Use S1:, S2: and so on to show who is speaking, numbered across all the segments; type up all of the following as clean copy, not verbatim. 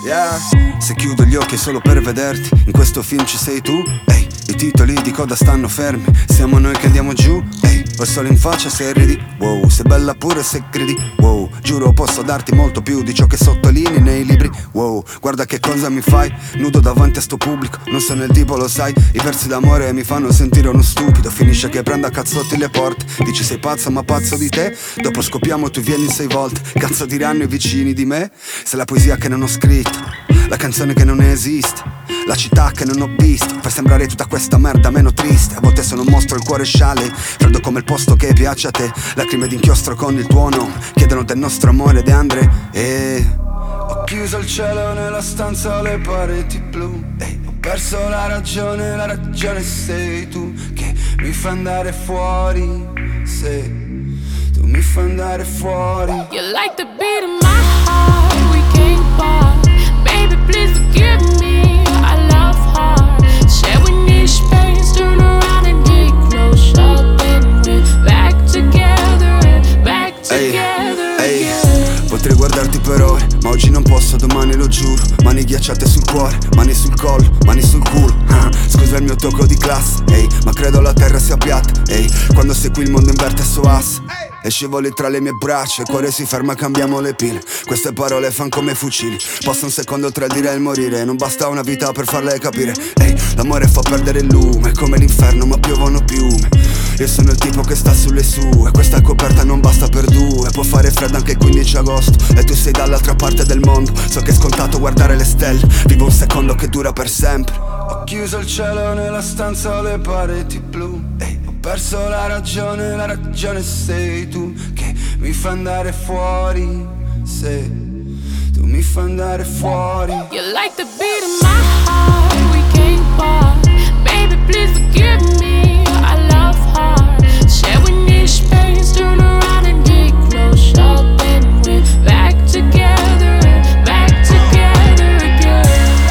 S1: Yeah. Se chiudo gli occhi è solo per vederti, in questo film ci sei tu, ehi. I titoli di coda stanno fermi, siamo noi che andiamo giù, ehi. Ho il sole in faccia se ridi, wow. Sei bella pure se credi, wow. Giuro posso darti molto più di ciò che sottolinei nei libri, wow. Guarda che cosa mi fai, nudo davanti a sto pubblico. Non sono il tipo, lo sai, i versi d'amore mi fanno sentire uno stupido. Finisce che prendo a cazzotti le porte, dici sei pazzo ma pazzo di te. Dopo scoppiamo tu vieni 6 volte, cazzo diranno i vicini di me. Se la poesia che non ho scritto, la canzone che non esiste, la città che non ho visto, per sembrare tutta questa merda meno triste. A volte sono un mostro, il cuore sciale, freddo come il posto che piace a te. Lacrime d'inchiostro con il tuo nome, chiedono del nostro amore De Andre. E ho chiuso il cielo nella stanza, ho le pareti blu, ho perso la ragione sei tu che mi fa andare fuori, se tu mi fai andare fuori.
S2: You like the beat of my heart, we can't part. Baby, please forgive me, I love hard. Share we need space, turn around and get close. Then we're back together, back together again.
S1: Potrei guardarti per ore, ma oggi non posso, domani lo giuro. Mani ghiacciate sul cuore, mani sul collo, mani sul culo. Scusa il mio tocco di classe, ma credo la terra sia piatta, quando sei qui il mondo inverte su asse. E scivoli tra le mie braccia, il cuore si ferma, cambiamo le pile. Queste parole fan come fucili, passa un secondo tra il dire e il morire. Non basta una vita per farle capire, l'amore fa perdere il lume, come l'inferno ma piovono piume. Io sono il tipo che sta sulle sue, questa coperta non basta per due. Può fare freddo anche il 15 agosto e tu sei dall'altra parte del mondo. So che è scontato guardare le stelle, vivo un secondo che dura per sempre. Ho chiuso il cielo nella stanza, ho le pareti blu, ho perso la ragione sei tu che mi fa andare fuori, se tu mi fai andare fuori.
S2: You like the beat of my heart, we can't part. Baby, please forgive me, I love hard. Share we need space, turn around and get close. Then we're back together again.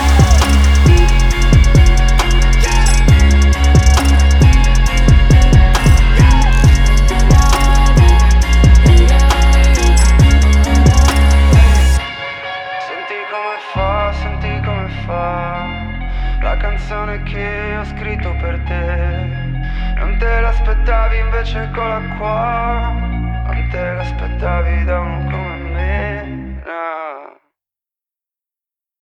S1: Senti come fa la canzone che ho scritto per te. Non te l'aspettavi invece eccola qua, non te l'aspettavi da uno come